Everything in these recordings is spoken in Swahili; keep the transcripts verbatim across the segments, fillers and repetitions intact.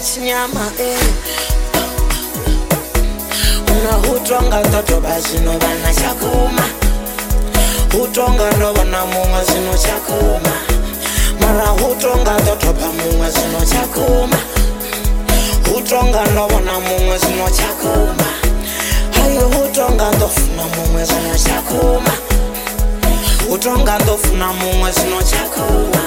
chinyama eh. Unahutonga toto basi no bana chakuma. Hutonga no bana munga sino chakuma. Mara hutonga toto pa munga sino chakuma. Hutonga no bana munga sino chakuma. Hayo hutonga ndofuna munga sino chakuma. Hutonga ndofuna munga sino chakuma.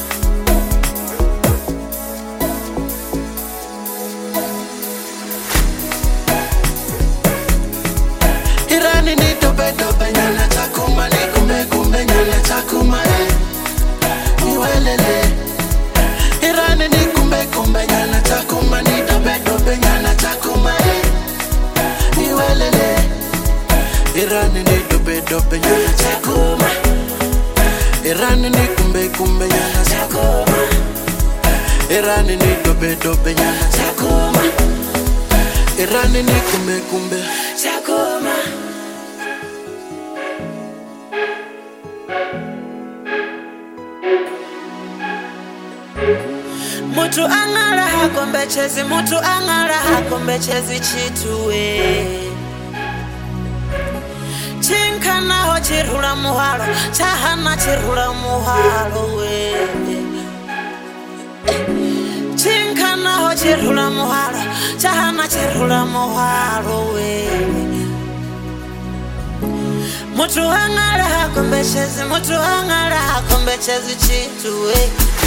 Irani ni dobe dobe nyana chakuma ni kumbe kumbe nyana chakuma eh. Niwelele. Irani ni kumbe kumbe nyana chakuma ni dobe dobe nyana chakuma eh. Niwelele. Irani ni dobe dobe nyana chakuma. Irani ni kumbe kumbe nyana chakuma. Irani ni dobe dobe nyana chakuma. Irani ni kumbe kumbe chakuma. Mutu angara hakombe chezi, mutu angara hakombe chezi chituwe. Chinkana ho chirhula muhalo, chahana chirhula muhalo we. Chinkana ho chirhula muhalo, chahana chirhula muhalo we. Mutu angara hakombe chezi, mutu angara hakombe chezi chituwe.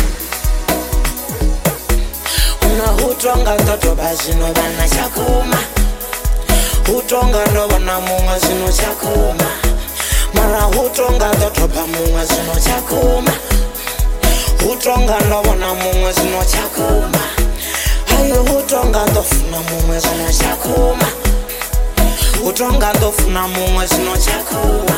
Hutonga toto basi no bana chakuma. Hutonga no bana munga sino chakuma. Mara hutonga toto pa munga sino chakuma. Hutonga no bana munga sino chakuma. Hayo hutonga ndofuna munga sino chakuma. Hutonga ndofuna munga sino chakuma.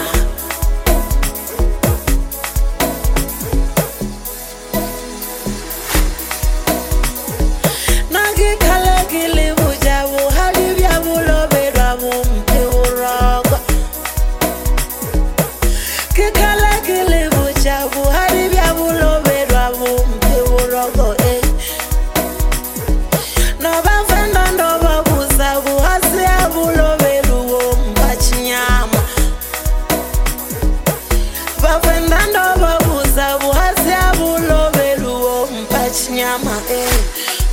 Nyama eh.